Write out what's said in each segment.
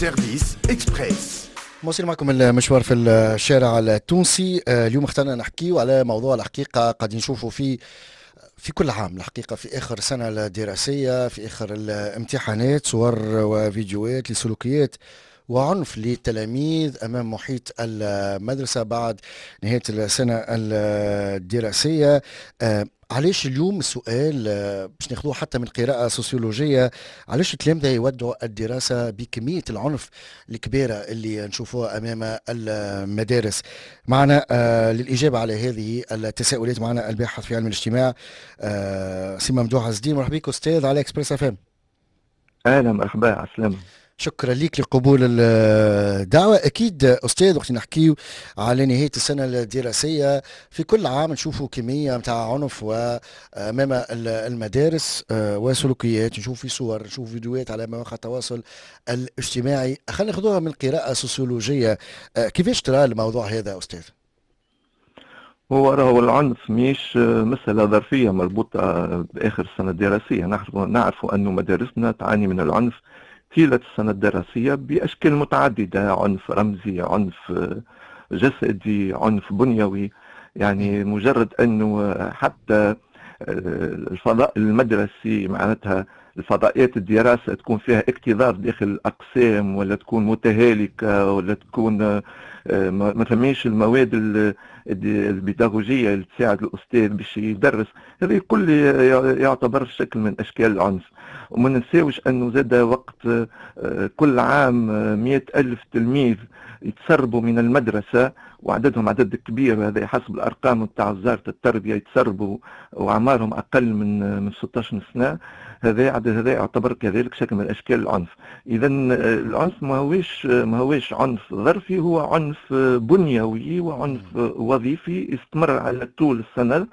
سيرفيس اكسبريس. مواصل معكم المشوار في الشارع التونسي. اليوم اخترنا نحكيو على موضوع الحقيقة قاعدين نشوفوا في كل عام الحقيقة، في آخر السنة الدراسية، في آخر الامتحانات، صور وفيديوهات لسلوكيات وعنف للتلاميذ أمام محيط المدرسة بعد نهاية السنة الدراسية. علاش اليوم السؤال باش ناخذوه حتى من قراءة سوسيولوجية، علاش التلامذة يودعوا الدراسة بكمية العنف الكبيرة اللي نشوفوها أمام المدارس؟ معنا للإجابة على هذه التساؤلات معنا الباحث في علم الاجتماع سي ممدوح عز الدين. مرحبا بك أستاذ على إكسبريس اف ام. اهلا مرحبا على السلامة. شكرا لك لقبول الدعوة. أكيد أستاذ وقت نحكيو على نهاية السنة الدراسية في كل عام نشوفوا كمية متاع عنف وأمام المدارس وسلوكيات، نشوف في صور، نشوف فيديوهات على مواقع التواصل الاجتماعي. خلينا ناخذوها من قراءة سوسيولوجية. كيفاش ترى الموضوع هذا أستاذ؟ هو العنف مش مسألة ظرفية مربوطة بآخر السنة الدراسية. نعرف أن مدارسنا تعاني من العنف طيلة السنة الدراسية بأشكال متعددة، عنف رمزي، عنف جسدي، عنف بنيوي. يعني مجرد أنه حتى الفضاء المدرسي معناتها الفضائيات الدراسة تكون فيها اكتظاظ داخل الأقسام، ولا تكون متهالكة، ولا تكون ما ثماش المواد البيداغوجية اللي تساعد الأستاذ باش يدرس. هذا كل يعتبر شكل من أشكال العنف. وما ننساوش أنه زاد وقت كل عام 100,000 تلميذ يتسربوا من المدرسة، وعددهم عدد كبير، هذا حسب الأرقام بتاع وزارة التربية، يتسربوا وأعمارهم أقل من 16 سنة. هذا يعتبر كذلك شكل من أشكال العنف. إذا العنف ما هوش عنف ظرفي، هو عنف بنيوي وعنف وظيفي يستمر على طول السنة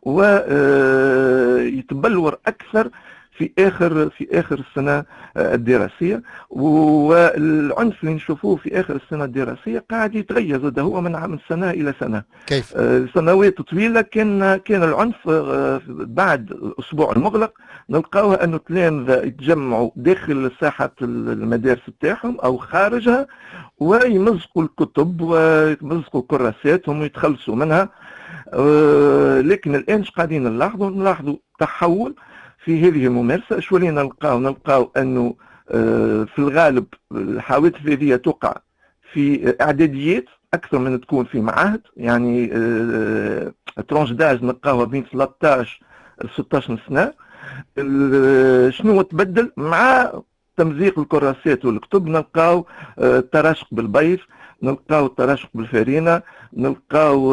ويتبلور أكثر في آخر السنة الدراسية. والعنف اللي نشوفوه في آخر السنة الدراسية قاعد يتغير، هذا هو من سنة إلى سنة. كيف؟ سنوات طويلة كان العنف بعد الأسبوع المغلق نلقاوه أنه التلامذة يتجمعوا داخل ساحة المدارس بتاعهم أو خارجها، ويمزقوا الكتب ويمزقوا كراساتهم ويتخلصوا منها. لكن الآن قاعدين نلاحظوا تحول في هذه الممارسة. شو اللي نلقاو أنه في الغالب الحوادث هذه تقع في إعداديات أكثر من تكون في معاهد. يعني ترونج داج نلقاوها بين 13 ل 16 سنة. شنو تبدل مع تمزيق الكراسات والكتب؟ نلقاو التراشق بالبيض، نلقاو التراشق بالفارينة، نلقاو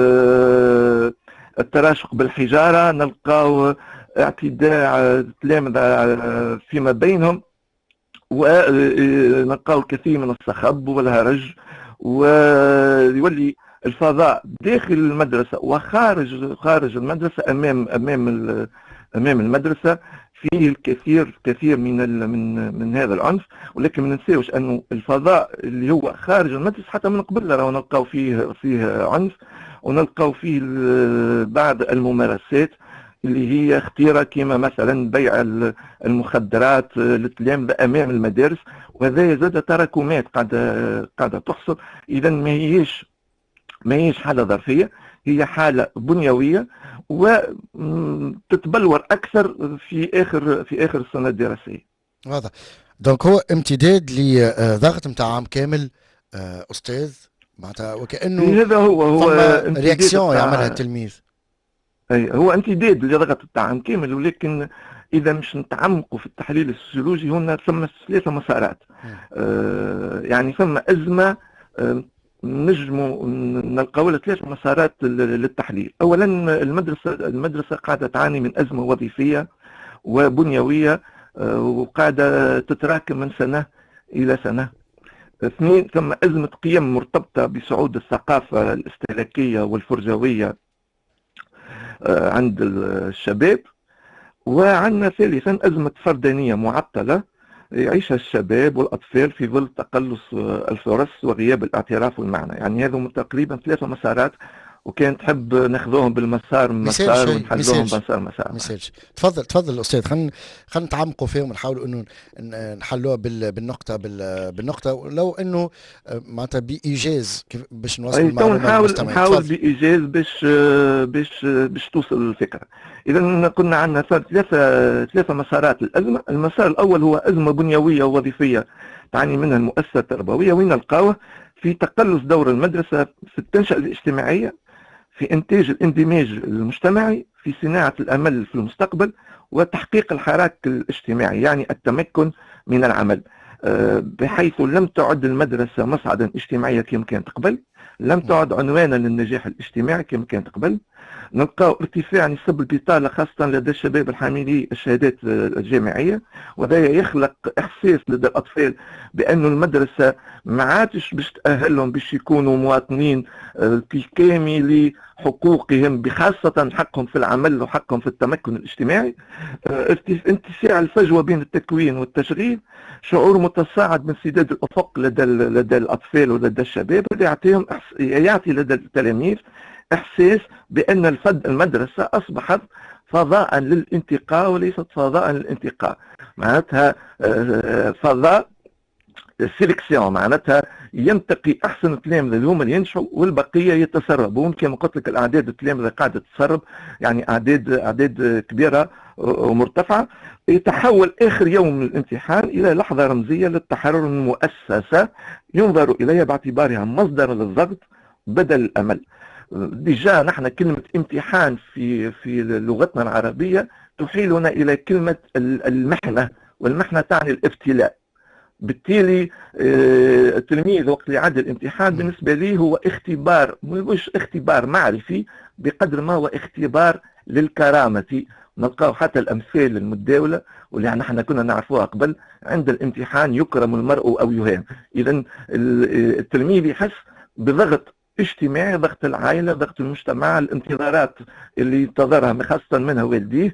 التراشق بالحجارة، نلقاو اعتداء التلامذة فيما بينهم، ونلقاو الكثير من الصخب والهرج. ويولي الفضاء داخل المدرسة وخارج المدرسة أمام المدرسة فيه الكثير من هذا العنف. ولكن ما ننساوش أنه الفضاء اللي هو خارج المدرسة حتى من قبل راهو نلقاو فيه عنف، ونلقاو فيه بعض الممارسات اللي هي خطيرة، كما مثلا بيع المخدرات للتلامذة أمام المدارس. وهذا زاد تراكمات قاعدة تحصل. إذا ما هيش حالة ظرفية، هي حالة بنيوية وتتبلور أكثر في آخر السنة الدراسية. واضح. دونك هو امتداد لضغط متاع عام كامل أستاذ، معناتها وكأنه هذا هو رياكسيون يعملها التلميذ. أي هو امتداد لضغط العام كامل. ولكن إذا مش نتعمقوا في التحليل السوسيولوجي هنا ثم 3 مسارات. يعني ثم أزمة نجموا نلقاو 3 مسارات للتحليل. أولا المدرسة قاعدة تعاني من أزمة وظيفية وبنيوية وقاعدة تتراكم من سنة إلى سنة. 2 ثم أزمة قيم مرتبطة بصعود الثقافة الاستهلاكية والفرجوية عند الشباب. وعندنا ثالثا أزمة فردانية معطلة يعيشها الشباب والأطفال في ظل تقلص الفرص وغياب الاعتراف والمعنى. يعني هذا تقريبا 3 مسارات وكان تحب ناخذوهم بالمسار مسار ونحلوهم مسار. تفضل استاذ. خلينا نتعمقوا فيهم ونحاولوا انه نحلوها بالنقطه لو انه معناتها بايجاز باش نوصل المعلومه للمستمعين. نحاول بايجاز باش توصل الفكره. اذا كنا عندنا ثلاثه مسارات للازمه. المسار الاول هو ازمه بنيويه ووظيفيه تعني منها المؤسسه التربويه، وين نلقاوه في تقلص دور المدرسه في التنشئه الاجتماعيه، في إنتاج الاندماج المجتمعي، في صناعة الأمل في المستقبل، وتحقيق الحراك الاجتماعي يعني التمكن من العمل، بحيث لم تعد المدرسة مصعدا اجتماعيا كما كانت قبل، لم تعد عنوانا للنجاح الاجتماعي كما كانت قبل. نلقاو ارتفاع نسب البطالة خاصة لدى الشباب الحاملي الشهادات الجامعية، وهذا يخلق إحساس لدى الأطفال بأن المدرسة ما عادش باش تأهلهم باش يكونوا مواطنين في كامل حقوقهم، بخاصة حقهم في العمل وحقهم في التمكن الاجتماعي. انتساع الفجوة بين التكوين والتشغيل، شعور متصاعد من سداد الأفق لدى الأطفال ولدى الشباب، يعطي لدى التلاميذ إحساس بأن المدرسة أصبحت فضاء للانتقاء وليست فضاء للانتقاء، معناتها فضاء السيليكسيون، معناتها ينتقي احسن التلامذه اللي هما اللي ينجحوا والبقيه يتسربون. كما قلت لك الاعداد التلامذه قاعده تتسرب، يعني اعداد كبيره ومرتفعه. يتحول اخر يوم من الامتحان الى لحظه رمزيه للتحرر من المؤسسه ينظر اليها باعتبارها مصدر للضغط بدل الامل. ديجا نحن كلمه امتحان في لغتنا العربيه تحيلنا الى كلمه المحنه، والمحنه تعني الابتلاء. بالتالي التلميذ وقت اللي يعدي الامتحان بالنسبه لي هو اختبار، مش اختبار معرفي بقدر ما هو اختبار للكرامه. نلقاو حتى الامثال المتداوله واللي نحن كنا نعرفوها قبل، عند الامتحان يكرم المرء او يهان. اذا التلميذ يحس بضغط اجتماعي، ضغط العائله، ضغط المجتمع، الانتظارات اللي ينتظرها خاصه منها والديه،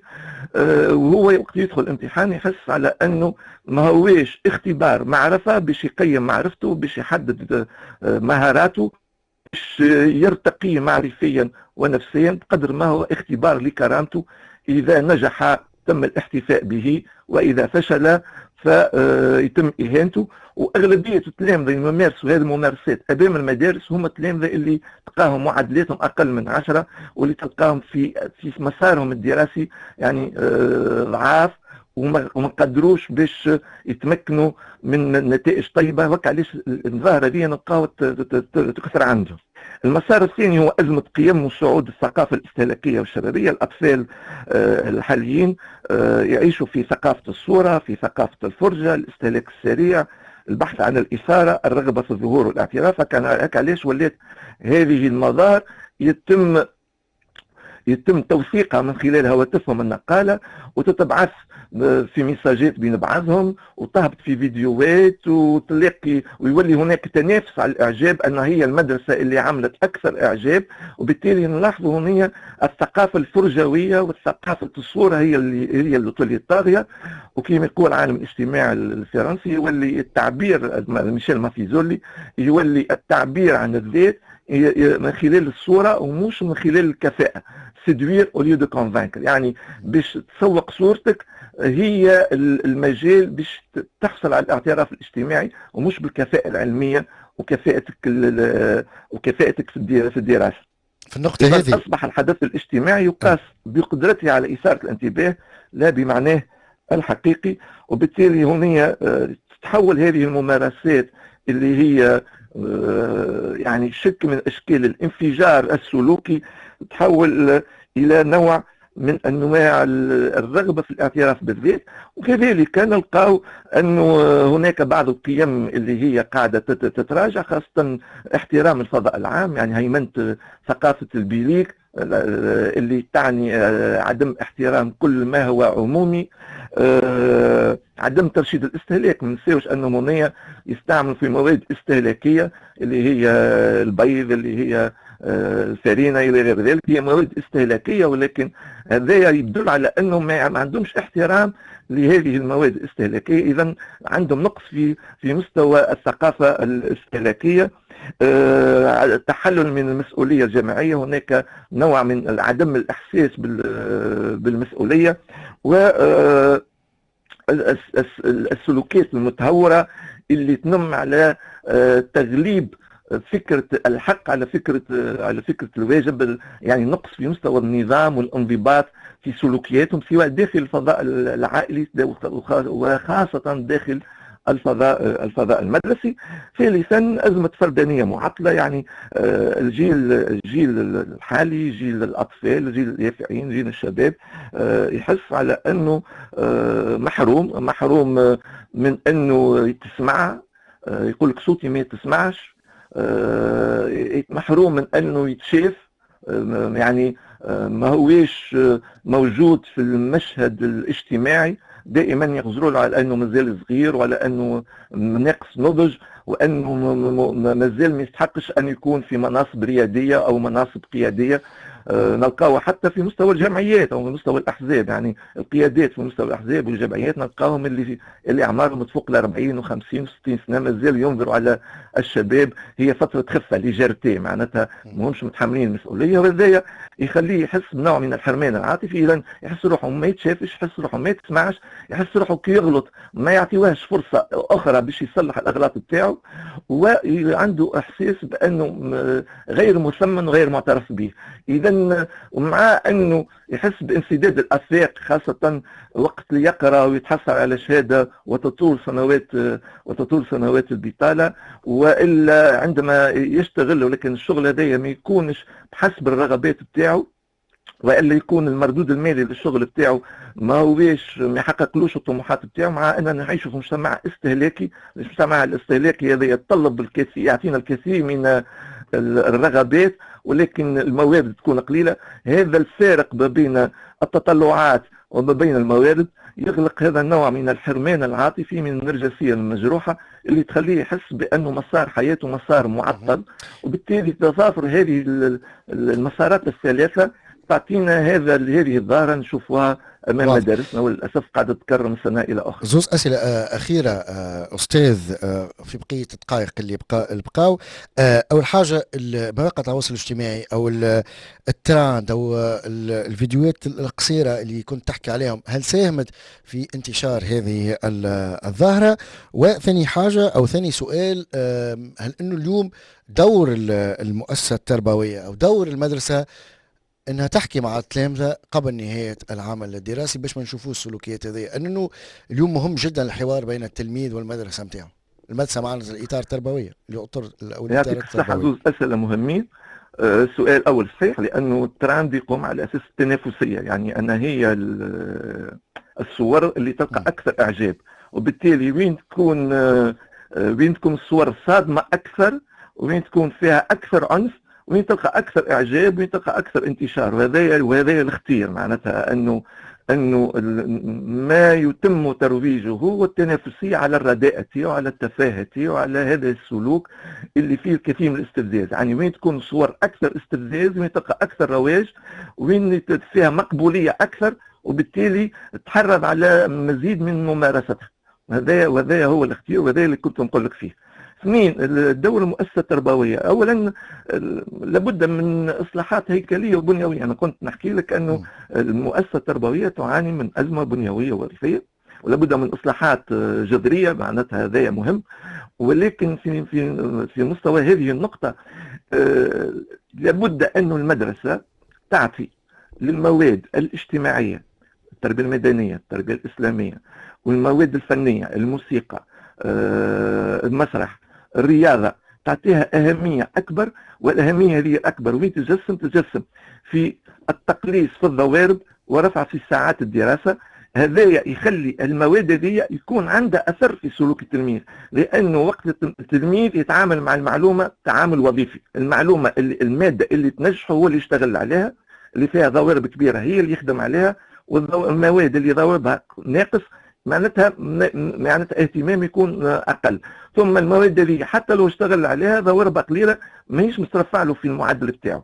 وهو وقت يدخل الامتحان يحس على انه ما هوش اختبار معرفه باش يقيم معرفته، باش يحدد مهاراته، باش يرتقي معرفيا ونفسيا، بقدر ما هو اختبار لكرامته. اذا نجح تم الاحتفاء به، واذا فشل فيتم اهانته. واغلبيه التلامذه اللي يمارسوا هذه الممارسات امام المدارس هم التلامذه اللي تلقاهم معدلاتهم اقل من 10، واللي تلقاهم في مسارهم الدراسي يعني ضعاف، وما قدروش باش يتمكنوا من نتائج طيبه. وك علاش الظاهره دي نلقاو تكثر عندهم. المسار الثاني هو أزمة قيم وصعود الثقافة الاستهلاكية والشبابية. الأطفال الحاليين يعيشوا في ثقافة الصورة، في ثقافة الفرجة، الاستهلاك السريع، البحث عن الإثارة، الرغبة في الظهور والاعتراف. هكا علاش ولات هذه المظاهر يتم توثيقها من خلال هواتفهم النقالة، وتتبعث في ميساجات بين بعضهم، وتهبط في فيديوهات، وتلاقي ويولي هناك تنافس على الإعجاب، أن هي المدرسة اللي عملت أكثر إعجاب. وبالتالي نلاحظوا هنا الثقافة الفرجوية والثقافة الصورة هي اللي تولي طاغية. وكما يقول العالم الاجتماعي الفرنسي يولي التعبير، ميشيل مافيزولي، يولي التعبير عن الذات من خلال الصورة ومش من خلال الكفاءة. سيدوير او ليو دو كونفانكر، يعني باش تسوق صورتك هي المجال باش تحصل على الاعتراف الاجتماعي، ومش بالكفاءة العلمية وكفاءتك في الدراسة. في النقطة هذه أصبح الحدث الاجتماعي يقاس بقدرته على إثارة الانتباه لا بمعناه الحقيقي. وبالتالي هنا تتحول هذه الممارسات اللي هي يعني شكل من أشكال الانفجار السلوكي، تحول إلى نوع من أنواع الرغبة في الاعتراف بالذات. وكذلك نلقاو أنه هناك بعض القيم اللي هي قاعدة تتراجع، خاصة احترام الفضاء العام، يعني هيمنة ثقافة البيليك اللي تعني عدم احترام كل ما هو عمومي، عدم ترشيد الاستهلاك. ما ننساوش انه هنا يستعمل في مواد استهلاكيه اللي هي البيض، اللي هي الفارينه الى غير ذلك، هي مواد استهلاكيه، ولكن هذا يدل على انه ما عندهمش احترام لهذه المواد الاستهلاكيه. اذا عندهم نقص في مستوى الثقافه الاستهلاكيه. التحلل من المسؤوليه الجماعيه، هناك نوع من عدم الاحساس بالمسؤوليه، و السلوكيات المتهورة اللي تنم على تغليب فكرة الحق على فكرة الواجب، يعني نقص في مستوى النظام والانضباط في سلوكياتهم سواء داخل الفضاء العائلي وخاصة داخل الفضاء المدرسي. ثالثا أزمة فردانية معطلة، يعني الجيل الحالي، جيل الأطفال، جيل اليافعين، جيل الشباب يحس على أنه محروم من أنه تسمع، يقول لك صوتي ما تسمعش، محروم من أنه يتشاف، يعني ما هوش موجود في المشهد الاجتماعي. دائما يغزروا له على انه مازال صغير، وعلى انه ناقص نضج، وانه مازال ما يستحقش ان يكون في مناصب رياديه او مناصب قياديه. نلقاوه حتى في مستوى الجمعيات او مستوى الاحزاب، يعني القيادات في مستوى الاحزاب والجمعيات نلقاهم اللي اعمارهم تفوق ال 40 و50 و60 سنه مازال ينظروا على الشباب هي فتره خفه ليجيرتي، معناتها ما همش متحملين المسؤوليه، وهذا يخليه يحس بنوع من الحرمان العاطفي. اذا يحس روحه ما يتشافش، يحس روحه ما يتسمعش، يحس روحه كي يغلط ما يعطيوهش فرصه اخرى باش يصلح الاغلاط بتاعه، وعنده احساس بانه غير مثمن وغير معترف به. اذا ومع انه يحس بانسداد الافاق، خاصه وقت اللي يقرا ويتحصل على شهاده وتطول سنوات البطاله، والا عندما يشتغل ولكن الشغل هذايا ما يكونش بحسب الرغبات بتاعه، والا يكون المردود المالي للشغل بتاعه ما يحققلوش الطموحات بتاعه. مع اننا نعيش في مجتمع استهلاكي، المجتمع الاستهلاكي هذا يتطلب الكثير، يعطينا الكثير من الرغبات ولكن الموارد تكون قليله. هذا الفارق ما بين التطلعات وما بين الموارد يخلق هذا النوع من الحرمان العاطفي، من النرجسيه المجروحه اللي تخليه يحس بانه مسار حياته مسار معطل، وبالتالي تظافر هذه المسارات الثلاثه تعطينا هذه الظاهره نشوفوها امام مدارسنا، وللاسف قاعده تتكرر من سنه الى اخرى. زوز اسئله اخيره استاذ في بقيه الدقائق اللي بقاو. اول حاجه مواقع التواصل الاجتماعي او التراند او الفيديوهات القصيره اللي كنت تحكي عليهم، هل ساهمت في انتشار هذه الظاهره؟ وثاني حاجه او ثاني سؤال، هل انه اليوم دور المؤسسه التربويه او دور المدرسه انها تحكي مع التلامذه قبل نهايه العام الدراسي باش ما نشوفوا السلوكيات هذه؟ انه اليوم مهم جدا الحوار بين التلميذ والمدرسه نتاعو. المدرسه معنا الاطار التربوي يعطيك الصحه. زوج اسئله مهمين. السؤال الاول صحيح، لانه التراند يقوم على اساس التنافسيه، يعني ان هي الصور اللي تلقى اكثر اعجاب، وبالتالي وين تكون الصور صادمه اكثر، وين تكون فيها اكثر عنف، وين تلقى اكثر اعجاب، وين تلقى اكثر انتشار. وهذا الاختيار، معناتها انه ما يتم ترويجه هو التنافسيه على الرداءة وعلى التفاهه وعلى هذا السلوك اللي فيه الكثير من الاستفزاز. يعني وين تكون الصور اكثر استفزاز، وين تلقى اكثر رواج، وين فيها مقبوليه اكثر، وبالتالي تحرض على مزيد من ممارستها. وهذا هو الاختيار، وهذا اللي كنت نقول لك فيه. اثنين، الدور المؤسسة التربوية. أولا لابد من إصلاحات هيكلية وبنيوية. أنا كنت نحكي لك أنه المؤسسة التربوية تعاني من أزمة بنيوية وظيفية، ولابد من إصلاحات جذرية، معناتها هذا مهم. ولكن في مستوى هذه النقطة لابد أن المدرسة تعطي للمواد الاجتماعية، التربية المدنية، التربية الإسلامية، والمواد الفنية، الموسيقى، المسرح، الرياضة، تعطيها أهمية أكبر. والأهمية هذه الأكبر وين تجسم في التقليص في الضوارب ورفع في ساعات الدراسة. هذا يخلي المواد هذه يكون عندها أثر في سلوك التلميذ، لأنه وقت التلميذ يتعامل مع المعلومة تعامل وظيفي. المعلومة المادة اللي تنجحه هو اللي يشتغل عليها، اللي فيها ضوارب كبيرة هي اللي يخدم عليها، والمواد اللي ضواربها ناقص معناتها اهتمام يكون اقل. ثم المواد هذه حتى لو اشتغل عليها ضواربها قليله ماهيش مترفع له في المعدل بتاعه،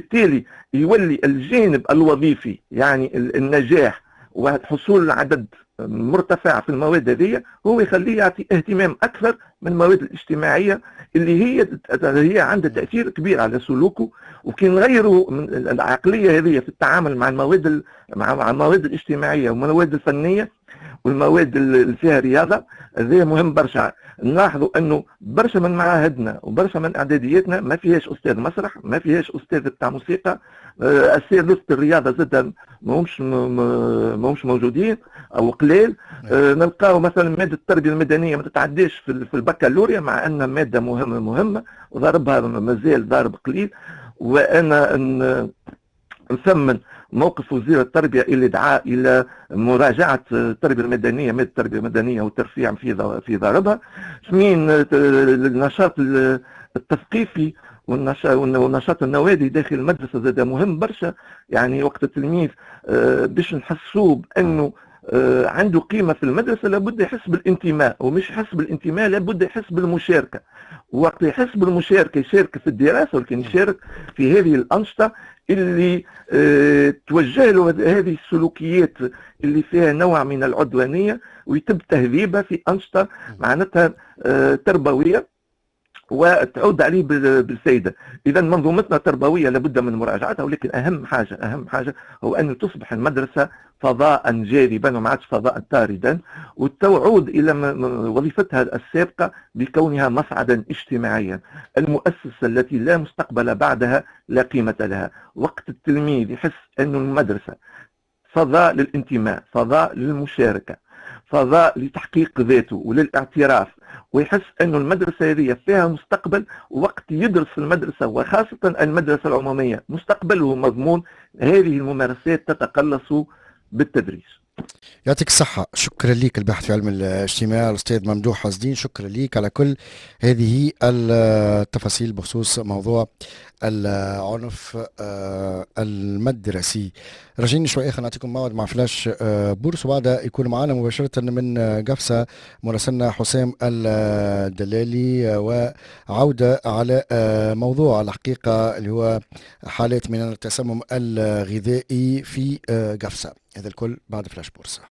وبالتالي يولي الجانب الوظيفي، يعني النجاح وحصول العدد مرتفع في المواد هذه هو يخليه يعطي اهتمام اكثر من المواد الاجتماعيه اللي هي عندها تاثير كبير على سلوكه. وكي نغيروا من العقليه هذه في التعامل مع مع المواد الاجتماعيه والمواد الفنيه والمواد اللي فيها رياضه، هذا مهم برشا. نلاحظوا انه برشا من معاهدنا وبرشا من اعدادياتنا ما فيهاش استاذ مسرح، ما فيهاش استاذ بتاع موسيقى، اساتذه الرياضه زاد ماهمش موجودين او قليل. نلقاو مثلا ماده التربيه المدنيه ما تتعداش في البكالوريا، مع انها ماده مهمه وضربها مازال ضارب قليل. وانا نثمن موقف وزير التربيه اللي دعا الى مراجعه التربيه المدنيه، ماده التربيه المدنيه والترفيع في ضربها. ثمين النشاط التثقيفي والنشاط النوادي داخل المدرسه زاد مهم برشا. يعني وقت التلميذ باش نحسوه بانه عنده قيمه في المدرسه لابد يحس بالانتماء، ومش يحس بالانتماء لابد يحس بالمشاركه. وقت يحس بالمشاركه يشارك في الدراسه، ولكن يشارك في هذه الانشطه اللي توجه له هذه السلوكيات اللي فيها نوع من العدوانيه، ويتم تهذيبها في انشطه معناتها تربويه وتعود عليه بالفائده. اذا منظومتنا التربويه لابد من مراجعتها، ولكن اهم حاجه هو ان تصبح المدرسه فضاء جاذبا وما عادش فضاء طاردا، وتعود الى وظيفتها السابقه بكونها مصعدا اجتماعيا. المؤسسه التي لا مستقبل بعدها لا قيمه لها. وقت التلميذ يحس أن المدرسه فضاء للانتماء، فضاء للمشاركه، فضاء لتحقيق ذاته وللاعتراف، ويحس أن المدرسة هذه فيها مستقبل، وقت يدرس في المدرسة وخاصة المدرسة العمومية مستقبله مضمون، هذه الممارسات تتقلص بالتدريج. يعطيك الصحة. شكرا لك الباحث في علم الاجتماع الأستاذ ممدوح حسدين، شكرا لك على كل هذه التفاصيل بخصوص موضوع العنف المدرسي. راجعين شوي آخر نعطيكم موعد مع فلاش بورس، وبعد يكون معنا مباشرة من قفصة مراسلنا حسام الدلالي، وعودة على موضوع الحقيقة اللي هو حالات من التسمم الغذائي في قفصة. هذا الكل بعد فلاش بورس.